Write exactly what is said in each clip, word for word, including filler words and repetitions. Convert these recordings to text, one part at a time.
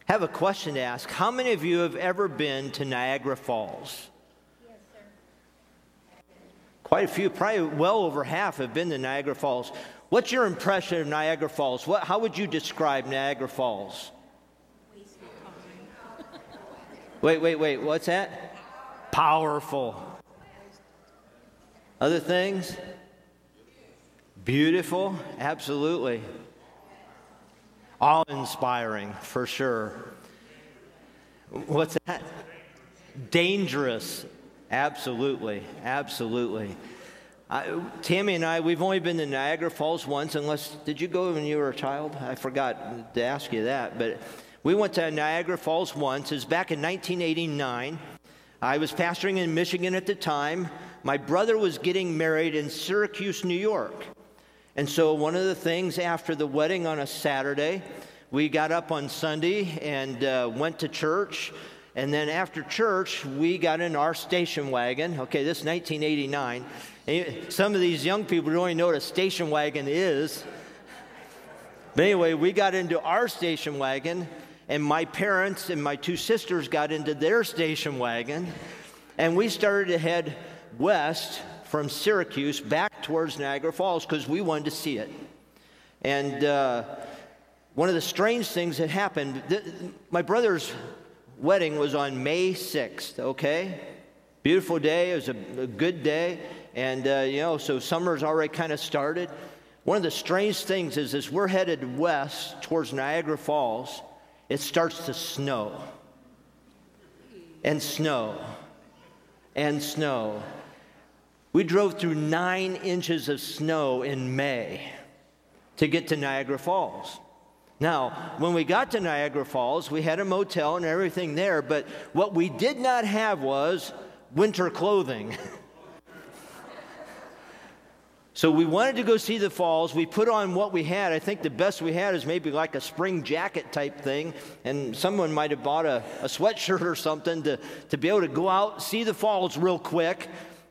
I have a question to ask. How many of you have ever been to Niagara Falls? Yes, sir. Quite a few, probably well over half have been to Niagara Falls. What's your impression of Niagara Falls? What, how would you describe Niagara Falls? Waste of time. Wait, wait, wait, what's that? Powerful. Other things? Beautiful, absolutely. Awe-inspiring, for sure. What's that? Dangerous, absolutely, absolutely. I, Tammy and I, we've only been to Niagara Falls once, unless, did you go when you were a child? I forgot to ask you that, but we went to Niagara Falls once. It was back in nineteen eighty-nine. I was pastoring in Michigan at the time. My brother was getting married in Syracuse, New York. And so one of the things after the wedding on a Saturday, we got up on Sunday and uh, went to church. And then after church, we got in our station wagon. Okay, this is nineteen eighty-nine. And some of these young people don't even know what a station wagon is. But anyway, we got into our station wagon, and my parents and my two sisters got into their station wagon. And we started to head west from Syracuse back towards Niagara Falls because we wanted to see it. And uh, one of the strange things that happened, th- my brother's wedding was on May sixth, okay? Beautiful day. It was a, a good day. And, uh, you know, so summer's already kind of started. One of the strange things is as we're headed west towards Niagara Falls, it starts to snow. And snow. And snow. We drove through nine inches of snow in May to get to Niagara Falls. Now, when we got to Niagara Falls, we had a motel and everything there, but what we did not have was winter clothing. So we wanted to go see the falls. We put on what we had. I think the best we had is maybe like a spring jacket type thing, and someone might have bought a, a sweatshirt or something to, to be able to go out, see the falls real quick,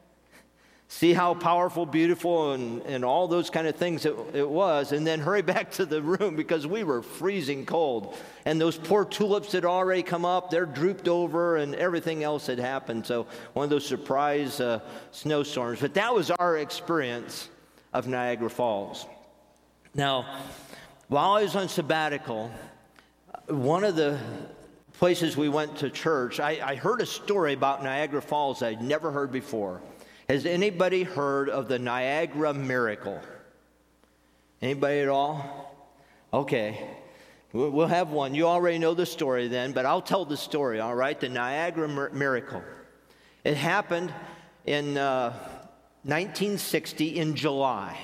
see how powerful, beautiful, and, and all those kind of things it, it was, and then hurry back to the room because we were freezing cold. And those poor tulips had already come up. They're drooped over, and everything else had happened. So one of those surprise uh, snowstorms. But that was our experience of Niagara Falls. Now, while I was on sabbatical, one of the places we went to church, I, I heard a story about Niagara Falls I'd never heard before. Has anybody heard of the Niagara Miracle? Anybody at all? Okay. We'll have one. You already know the story then, but I'll tell the story, all right? The Niagara Mir- Miracle. It happened in uh, nineteen sixty in July.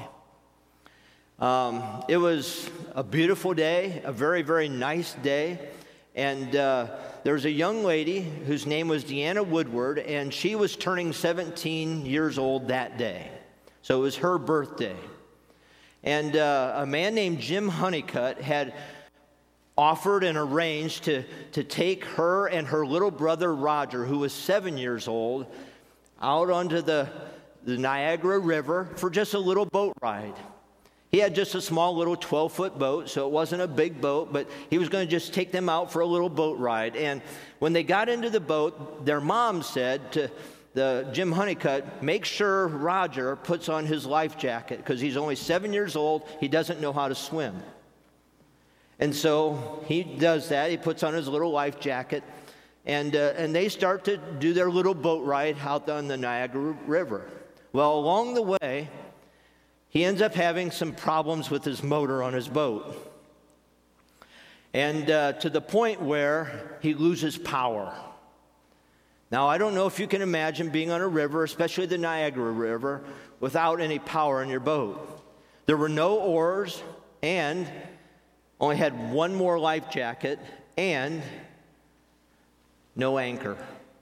Um, it was a beautiful day, a very, very nice day. And uh, there was a young lady whose name was Deanna Woodward, and she was turning seventeen years old that day. So it was her birthday. And uh, a man named Jim Honeycutt had offered and arranged to, to take her and her little brother Roger, who was seven years old, out onto the, the Niagara River for just a little boat ride. He had just a small little twelve-foot boat, so it wasn't a big boat, but he was going to just take them out for a little boat ride. And when they got into the boat, their mom said to the Jim Honeycutt, make sure Roger puts on his life jacket because he's only seven years old. He doesn't know how to swim. And so he does that. He puts on his little life jacket, and, uh, and they start to do their little boat ride out on the Niagara River. Well, along the way, he ends up having some problems with his motor on his boat. And uh, to the point where he loses power. Now, I don't know if you can imagine being on a river, especially the Niagara River, without any power in your boat. There were no oars, and only had one more life jacket, and no anchor.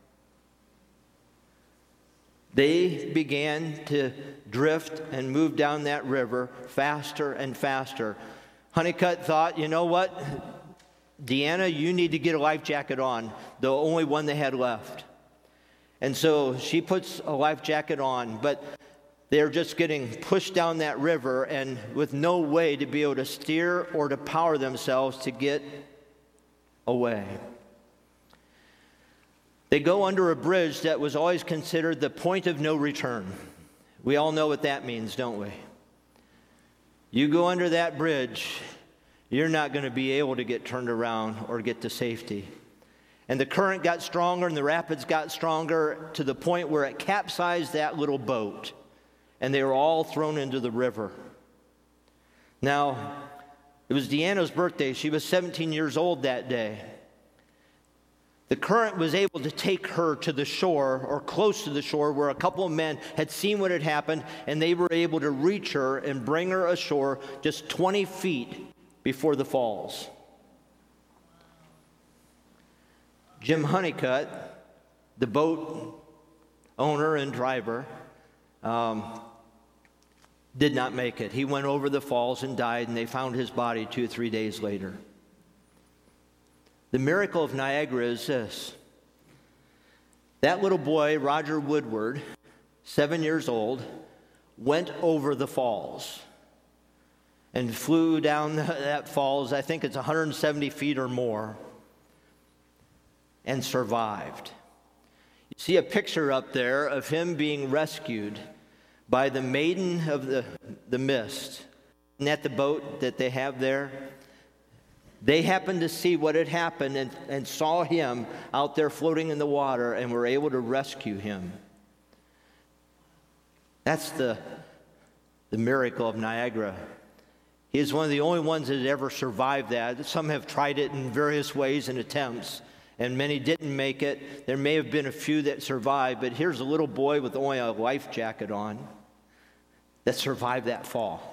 They began to drift and move down that river faster and faster. Honeycutt thought, you know what? Deanna, you need to get a life jacket on, the only one they had left. And so she puts a life jacket on, but they're just getting pushed down that river and with no way to be able to steer or to power themselves to get away. They go under a bridge that was always considered the point of no return. We all know what that means, don't we? You go under that bridge, you're not going to be able to get turned around or get to safety. And the current got stronger and the rapids got stronger to the point where it capsized that little boat, and they were all thrown into the river. Now, it was Deanna's birthday. She was seventeen years old that day. The current was able to take her to the shore, or close to the shore, where a couple of men had seen what had happened, and they were able to reach her and bring her ashore just twenty feet before the falls. Jim Honeycutt, the boat owner and driver, um, did not make it. He went over the falls and died, and they found his body two or three days later. The miracle of Niagara is this. That little boy, Roger Woodward, seven years old, went over the falls and flew down that falls. I think it's one hundred seventy feet or more, and survived. You see a picture up there of him being rescued by the Maiden of the, the Mist. Isn't that the boat that they have there? They happened to see what had happened and, and saw him out there floating in the water and were able to rescue him. That's the, the miracle of Niagara. He is one of the only ones that had ever survived that. Some have tried it in various ways and attempts, and many didn't make it. There may have been a few that survived, but here's a little boy with only a life jacket on that survived that fall.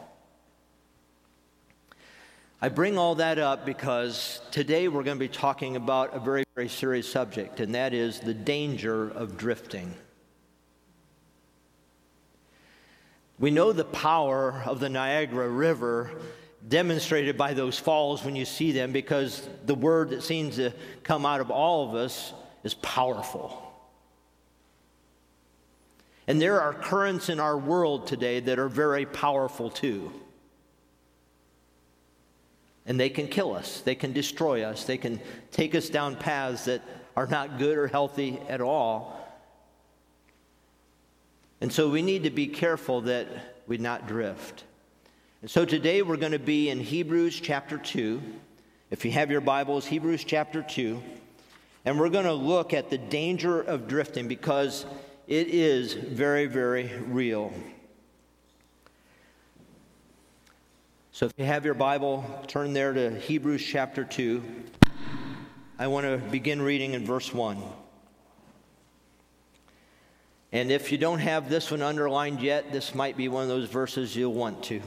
I bring all that up because today we're going to be talking about a very, very serious subject, and that is the danger of drifting. We know the power of the Niagara River demonstrated by those falls when you see them, because the word that seems to come out of all of us is powerful. And there are currents in our world today that are very powerful too. And they can kill us. They can destroy us. They can take us down paths that are not good or healthy at all. And so we need to be careful that we not drift. And so today we're going to be in Hebrews chapter two. If you have your Bibles, Hebrews chapter two. And we're going to look at the danger of drifting, because it is very, very real. So if you have your Bible, turn there to Hebrews chapter two. I want to begin reading in verse one. And if you don't have this one underlined yet, this might be one of those verses you'll want to.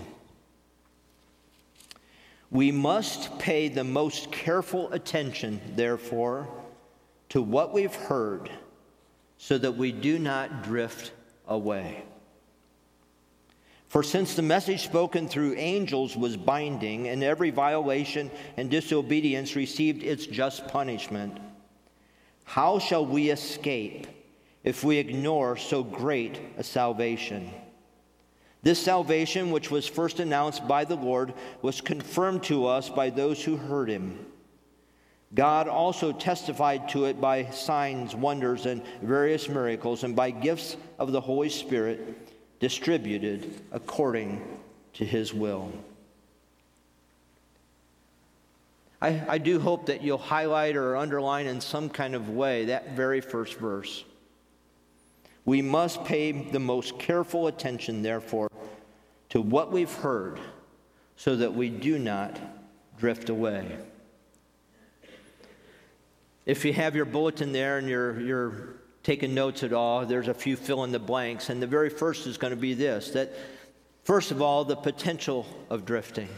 We must pay the most careful attention, therefore, to what we've heard, so that we do not drift away. For since the message spoken through angels was binding, and every violation and disobedience received its just punishment, how shall we escape if we ignore so great a salvation? This salvation, which was first announced by the Lord, was confirmed to us by those who heard him. God also testified to it by signs, wonders, and various miracles, and by gifts of the Holy Spirit, distributed according to his will. I, I do hope that you'll highlight or underline in some kind of way that very first verse. We must pay the most careful attention, therefore, to what we've heard, so that we do not drift away. If you have your bulletin there and you're you're taking notes at all, there's a few fill in the blanks, and the very first is going to be this, that first of all, the potential of drifting.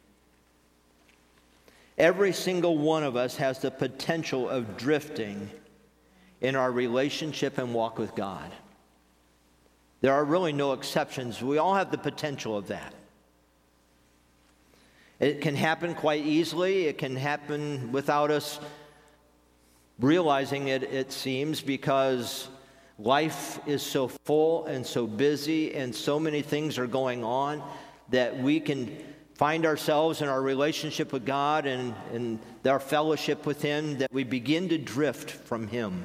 Every single one of us has the potential of drifting in our relationship and walk with God. There are really no exceptions. We all have the potential of that. It can happen quite easily. It can happen without us realizing it, it seems, because life is so full and so busy and so many things are going on that we can find ourselves in our relationship with God and, and our fellowship with Him, that we begin to drift from Him.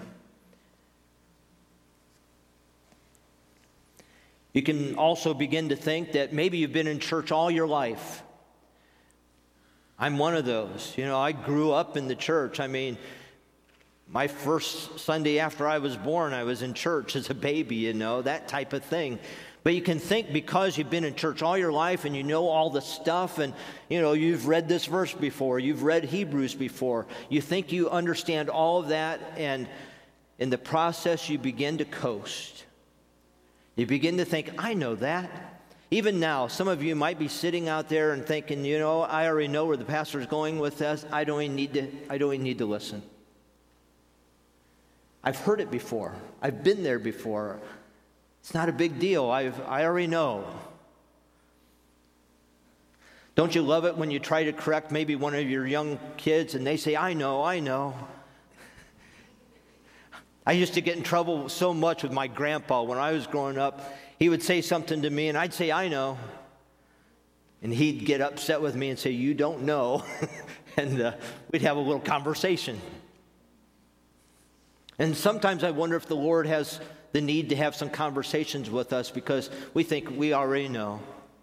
You can also begin to think that maybe you've been in church all your life. I'm one of those. You know, I grew up in the church. I mean, my first Sunday after I was born, I was in church as a baby, you know, that type of thing. But you can think because you've been in church all your life and you know all the stuff and, you know, you've read this verse before, you've read Hebrews before, you think you understand all of that, and in the process you begin to coast. You begin to think, I know that. Even now, some of you might be sitting out there and thinking, you know, I already know where the pastor's going with this. I don't even need to, I don't even need to listen. I've heard it before. I've been there before. It's not a big deal. I've, I already know. Don't you love it when you try to correct maybe one of your young kids and they say, I know, I know. I used to get in trouble so much with my grandpa when I was growing up. He would say something to me and I'd say, I know. And he'd get upset with me and say, you don't know. and uh, we'd have a little conversation. And sometimes I wonder if the Lord has the need to have some conversations with us because we think we already know.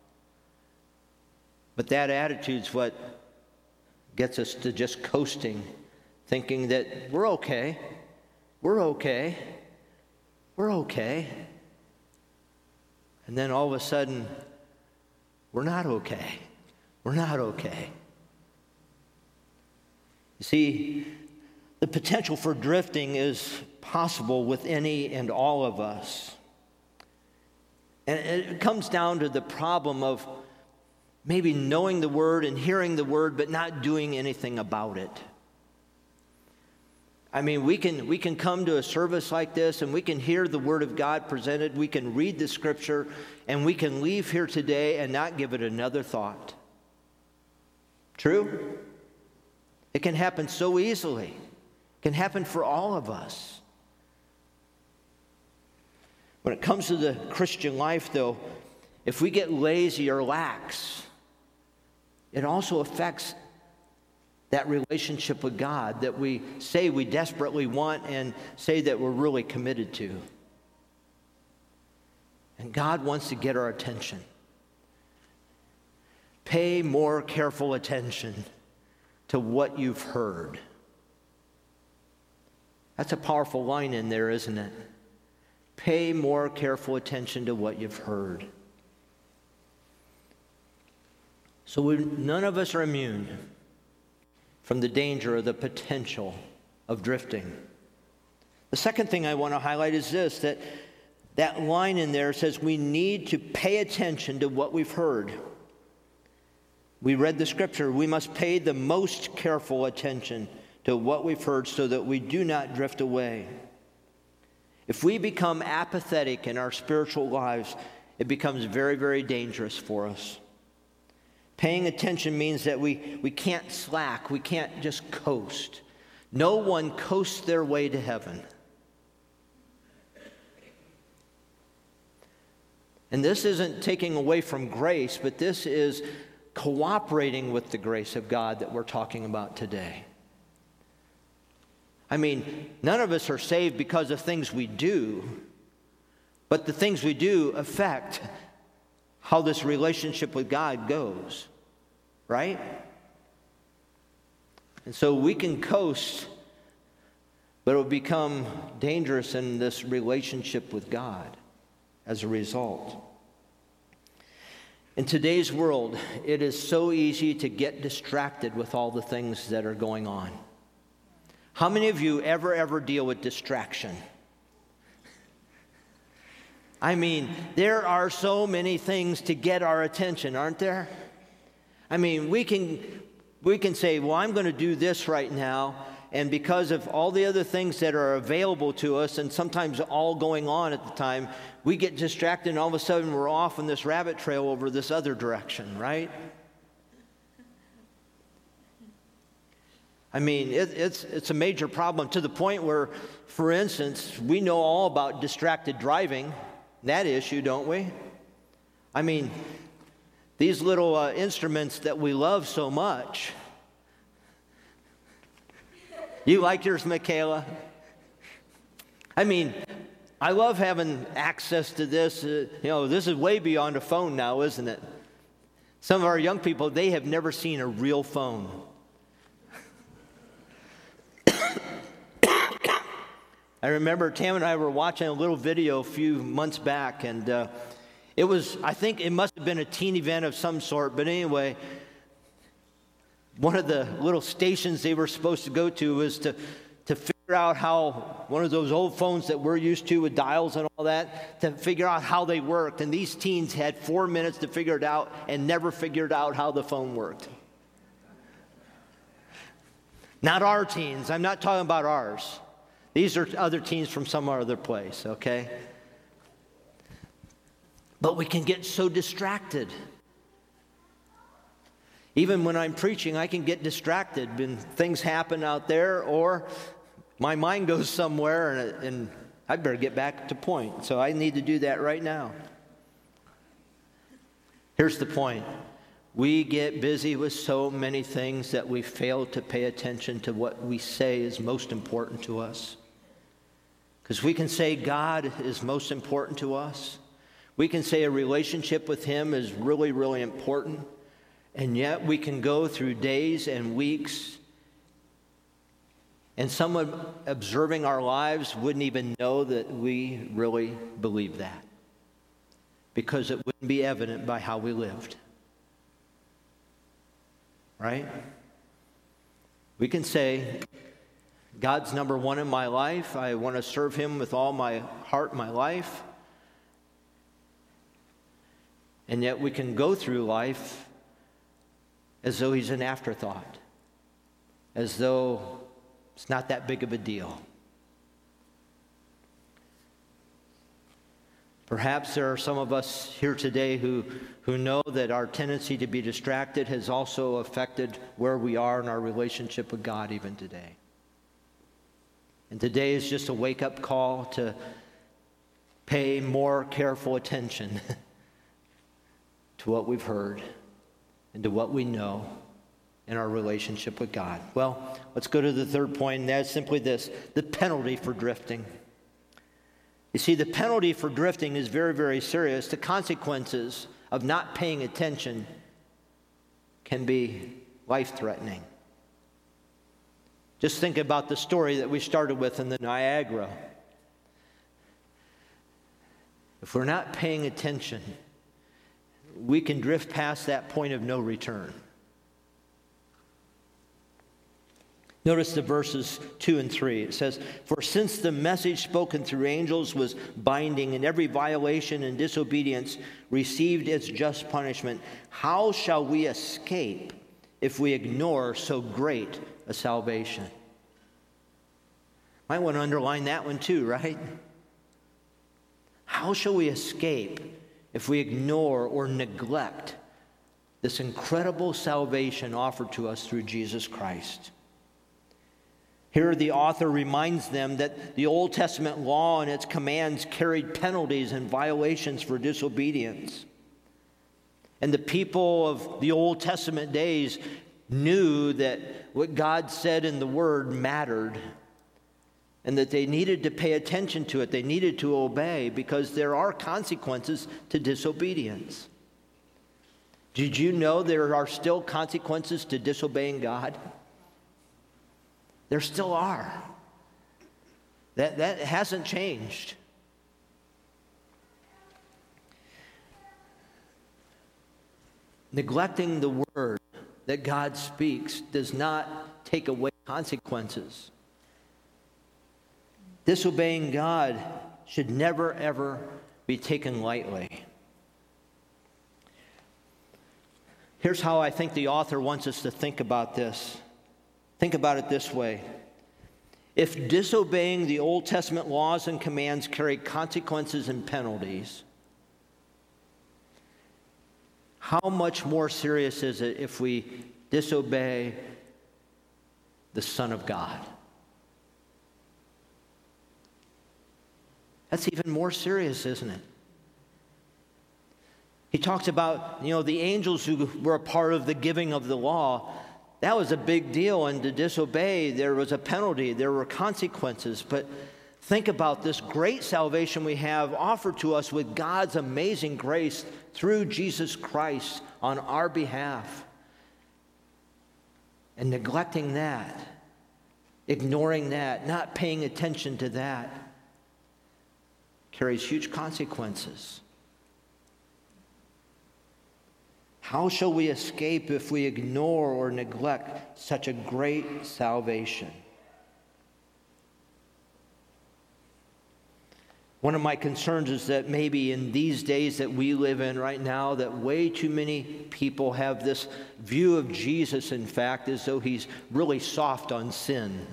But that attitude's what gets us to just coasting, thinking that we're okay, we're okay, we're okay. And then all of a sudden, we're not okay. We're not okay. You see, the potential for drifting is possible with any and all of us. And it comes down to the problem of maybe knowing the Word and hearing the Word, but not doing anything about it. I mean, we can we can come to a service like this and we can hear the Word of God presented, we can read the Scripture, and we can leave here today and not give it another thought. True? It can happen so easily. It can happen for all of us. When it comes to the Christian life, though, if we get lazy or lax, it also affects that relationship with God that we say we desperately want and say that we're really committed to. And God wants to get our attention. Pay more careful attention to what you've heard. That's a powerful line in there, isn't it? Pay more careful attention to what you've heard. So we, none of us are immune from the danger or the potential of drifting. The second thing I want to highlight is this, that that line in there says we need to pay attention to what we've heard. We read the scripture, we must pay the most careful attention to what we've heard so that we do not drift away. If we become apathetic in our spiritual lives, it becomes very, very dangerous for us. Paying attention means that we, we can't slack. We can't just coast. No one coasts their way to heaven. And this isn't taking away from grace, but this is cooperating with the grace of God that we're talking about today. I mean, none of us are saved because of things we do, but the things we do affect how this relationship with God goes, right? And so we can coast, but it will become dangerous in this relationship with God as a result. In today's world, it is so easy to get distracted with all the things that are going on. How many of you ever, ever deal with distraction? I mean, there are so many things to get our attention, aren't there? I mean, we can we can say, well, I'm going to do this right now, and because of all the other things that are available to us, and sometimes all going on at the time, we get distracted, and all of a sudden we're off on this rabbit trail over this other direction, right? I mean, it, it's it's a major problem to the point where, for instance, we know all about distracted driving, that issue, don't we? I mean, these little uh, instruments that we love so much. You like yours, Michaela? I mean, I love having access to this. Uh, you know, this is way beyond a phone now, isn't it? Some of our young people, they have never seen a real phone. I remember Tam and I were watching a little video a few months back, and uh, it was, I think it must have been a teen event of some sort, but anyway, one of the little stations they were supposed to go to was to, to figure out how, one of those old phones that we're used to with dials and all that, to figure out how they worked. And these teens had four minutes to figure it out and never figured out how the phone worked. Not our teens. I'm not talking about ours. These are other teens from some other place, okay? But we can get so distracted. Even when I'm preaching, I can get distracted when things happen out there, or my mind goes somewhere, and, and I better get back to point. So I need to do that right now. Here's the point. We get busy with so many things that we fail to pay attention to what we say is most important to us. Because we can say God is most important to us. We can say a relationship with Him is really, really important. And yet we can go through days and weeks, and someone observing our lives wouldn't even know that we really believe that, because it wouldn't be evident by how we lived. Right? We can say, God's number one in my life. I want to serve Him with all my heart, my life. And yet we can go through life as though He's an afterthought, as though it's not that big of a deal. Perhaps there are some of us here today who, who know that our tendency to be distracted has also affected where we are in our relationship with God even today. And today is just a wake-up call to pay more careful attention to what we've heard and to what we know in our relationship with God. Well, let's go to the third point, and that's simply this: the penalty for drifting. You see, the penalty for drifting is very, very serious. The consequences of not paying attention can be life-threatening. Just think about the story that we started with in the Niagara. If we're not paying attention, we can drift past that point of no return. Notice the verses two and three. It says, "For since the message spoken through angels was binding, and every violation and disobedience received its just punishment, how shall we escape if we ignore so great a salvation?" Might want to underline that one too, right? How shall we escape if we ignore or neglect this incredible salvation offered to us through Jesus Christ? Here the author reminds them that the Old Testament law and its commands carried penalties and violations for disobedience. And the people of the Old Testament days knew that what God said in the Word mattered, and that they needed to pay attention to it. They needed to obey, because there are consequences to disobedience. Did you know there are still consequences to disobeying God? There still are. That, that hasn't changed. Neglecting the word that God speaks does not take away consequences. Disobeying God should never, ever be taken lightly. Here's how I think the author wants us to think about this. Think about it this way. If disobeying the Old Testament laws and commands carry consequences and penalties, how much more serious is it if we disobey the Son of God? That's even more serious, isn't it? He talks about, you know, the angels who were a part of the giving of the law. That was a big deal, and to disobey, there was a penalty, there were consequences. But think about this great salvation we have offered to us with God's amazing grace through Jesus Christ on our behalf. And neglecting that, ignoring that, not paying attention to that, carries huge consequences. How shall we escape if we ignore or neglect such a great salvation? One of my concerns is that maybe in these days that we live in right now, that way too many people have this view of Jesus, in fact, as though he's really soft on sin.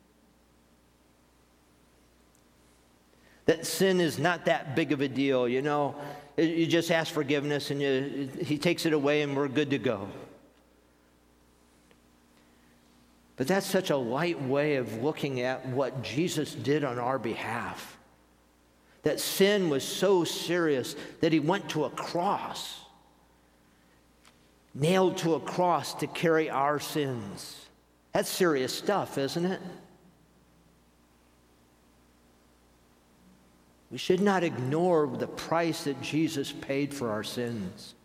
That sin is not that big of a deal, you know. You just ask forgiveness and you, he takes it away and we're good to go. But that's such a light way of looking at what Jesus did on our behalf. That sin was so serious that he went to a cross, nailed to a cross to carry our sins. That's serious stuff, isn't it? We should not ignore the price that Jesus paid for our sins.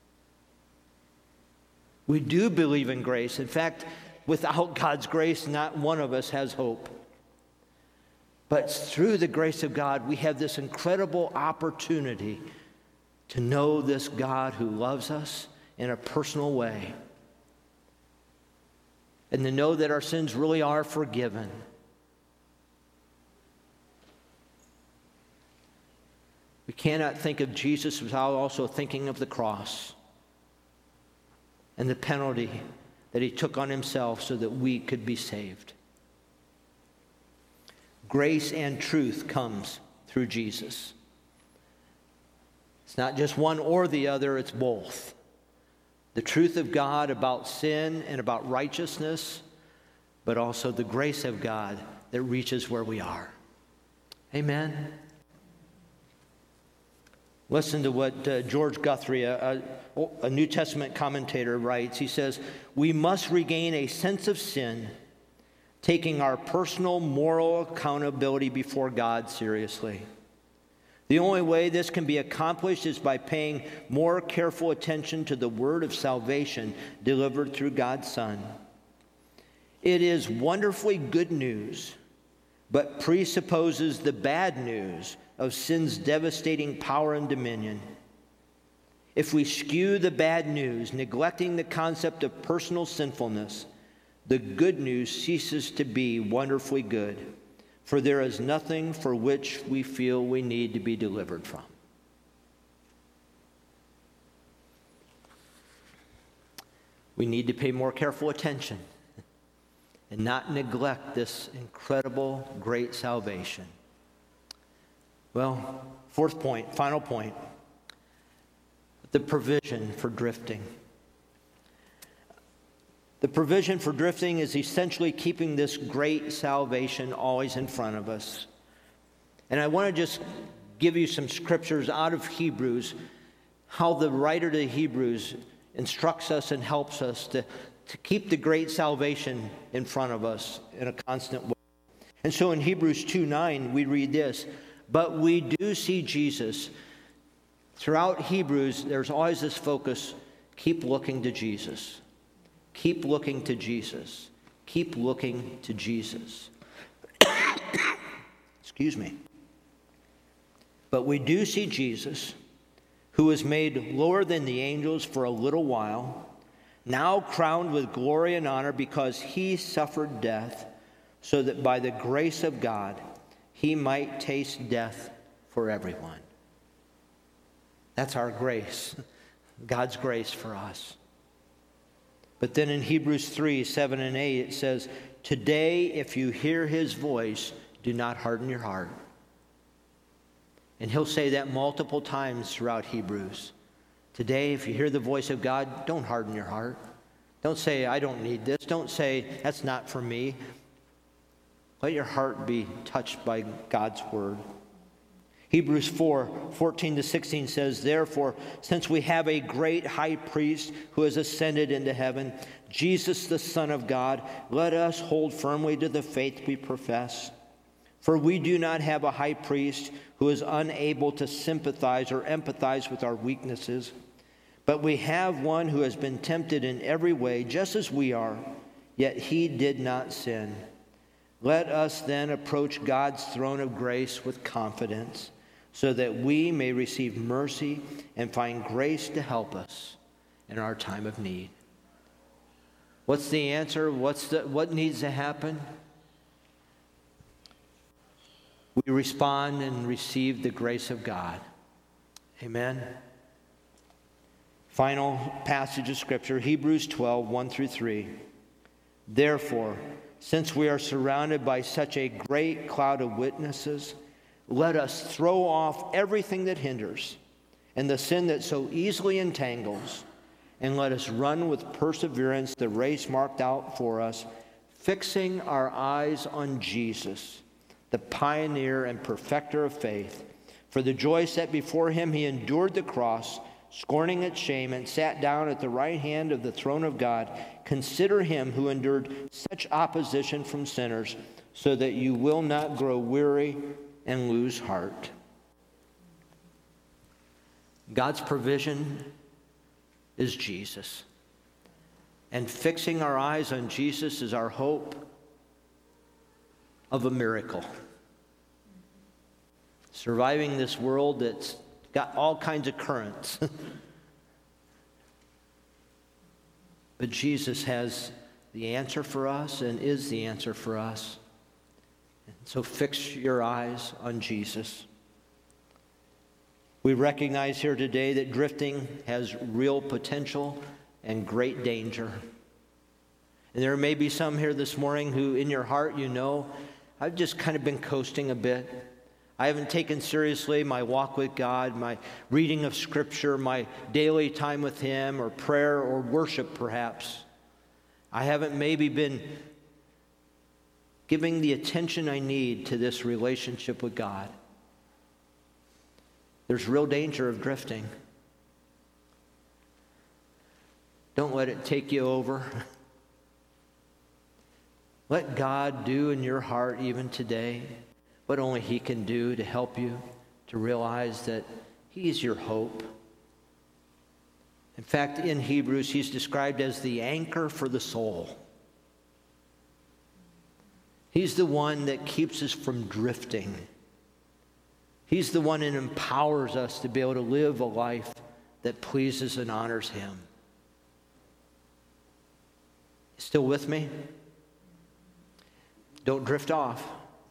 We do believe in grace. In fact, without God's grace, not one of us has hope. But through the grace of God, we have this incredible opportunity to know this God who loves us in a personal way. And to know that our sins really are forgiven. We cannot think of Jesus without also thinking of the cross and the penalty that he took on himself so that we could be saved. Grace and truth comes through Jesus. It's not just one or the other, it's both. The truth of God about sin and about righteousness, but also the grace of God that reaches where we are. Amen. Listen to what uh, George Guthrie, a, a, a New Testament commentator, writes. He says, "We must regain a sense of sin, taking our personal moral accountability before God seriously. The only way this can be accomplished is by paying more careful attention to the word of salvation delivered through God's Son. It is wonderfully good news, but presupposes the bad news of sin's devastating power and dominion. If we skew the bad news, neglecting the concept of personal sinfulness, the good news ceases to be wonderfully good, for there is nothing for which we feel we need to be delivered from." We need to pay more careful attention and not neglect this incredible, great salvation. Well, fourth point, final point, the provision for drifting. The provision for drifting is essentially keeping this great salvation always in front of us. And I want to just give you some scriptures out of Hebrews, how the writer to the Hebrews instructs us and helps us to, to keep the great salvation in front of us in a constant way. And so in Hebrews two nine, we read this, "But we do see Jesus." Throughout Hebrews, there's always this focus, keep looking to Jesus. Keep looking to Jesus. Keep looking to Jesus. Excuse me. "But we do see Jesus, who was made lower than the angels for a little while, now crowned with glory and honor because he suffered death, so that by the grace of God he might taste death for everyone." That's our grace, God's grace for us. But then in Hebrews three, seven and eight, it says, "Today, if you hear his voice, do not harden your heart." And he'll say that multiple times throughout Hebrews. Today, if you hear the voice of God, don't harden your heart. Don't say, "I don't need this." Don't say, "That's not for me." Let your heart be touched by God's word. Hebrews four, fourteen to sixteen says, "Therefore, since we have a great high priest who has ascended into heaven, Jesus the Son of God, let us hold firmly to the faith we profess. For we do not have a high priest who is unable to sympathize or empathize with our weaknesses, but we have one who has been tempted in every way, just as we are, yet he did not sin. Let us then approach God's throne of grace with confidence, so that we may receive mercy and find grace to help us in our time of need." What's the answer? What's the, what needs to happen? We respond and receive the grace of God. Amen. Final passage of Scripture, Hebrews twelve, one through three. "Therefore, since we are surrounded by such a great cloud of witnesses, let us throw off everything that hinders and the sin that so easily entangles, and let us run with perseverance the race marked out for us, fixing our eyes on Jesus, the pioneer and perfecter of faith. For the joy set before him, he endured the cross, scorning its shame, and sat down at the right hand of the throne of God. Consider him who endured such opposition from sinners, so that you will not grow weary and lose heart." God's provision is Jesus. And fixing our eyes on Jesus is our hope of a miracle. Surviving this world that's got all kinds of currents. But Jesus has the answer for us and is the answer for us. So fix your eyes on Jesus. We recognize here today that drifting has real potential and great danger. And there may be some here this morning who in your heart you know, I've just kind of been coasting a bit. I haven't taken seriously my walk with God, my reading of Scripture, my daily time with Him, or prayer or worship perhaps. I haven't maybe been giving the attention I need to this relationship with God. There's real danger of drifting. Don't let it take you over. Let God do in your heart even today what only He can do to help you to realize that He's your hope. In fact, in Hebrews, He's described as the anchor for the soul. He's the one that keeps us from drifting. He's the one that empowers us to be able to live a life that pleases and honors Him. Still with me? Don't drift off.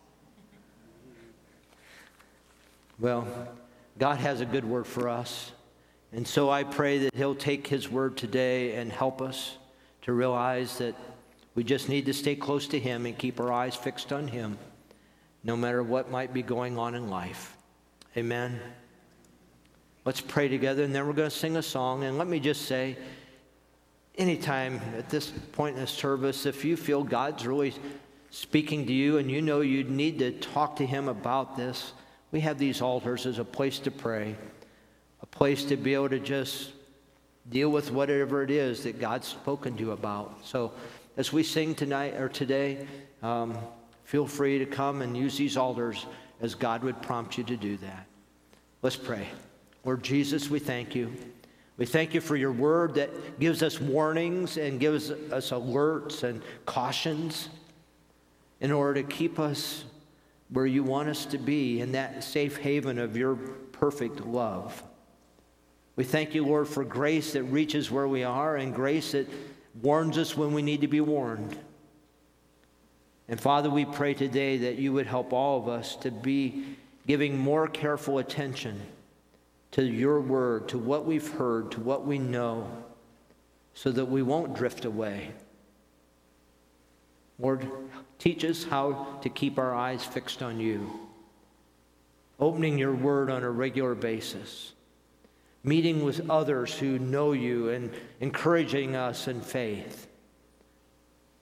Well, God has a good word for us. And so I pray that He'll take His word today and help us to realize that we just need to stay close to Him and keep our eyes fixed on Him, no matter what might be going on in life. Amen. Let's pray together, and then we're going to sing a song. And let me just say, anytime at this point in the service, if you feel God's really speaking to you and you know you need to talk to Him about this, we have these altars as a place to pray, a place to be able to just deal with whatever it is that God's spoken to you about. So as we sing tonight or today, um, feel free to come and use these altars as God would prompt you to do that. Let's pray. Lord Jesus, we thank you. We thank you for your word that gives us warnings and gives us alerts and cautions in order to keep us where you want us to be, in that safe haven of your perfect love. We thank you, Lord, for grace that reaches where we are and grace that warns us when we need to be warned. And Father, we pray today that you would help all of us to be giving more careful attention to your word, to what we've heard, to what we know, so that we won't drift away. Lord, teach us how to keep our eyes fixed on you, opening your word on a regular basis, meeting with others who know you and encouraging us in faith,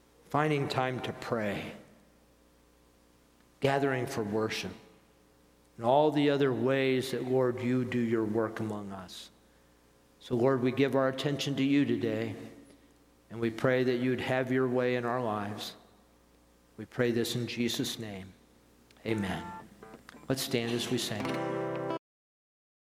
finding time to pray, gathering for worship. and all the other ways that, Lord, you do your work among us. So, Lord, we give our attention to you today, and we pray that you'd have your way in our lives. We pray this in Jesus' name. Amen. Let's stand as we sing.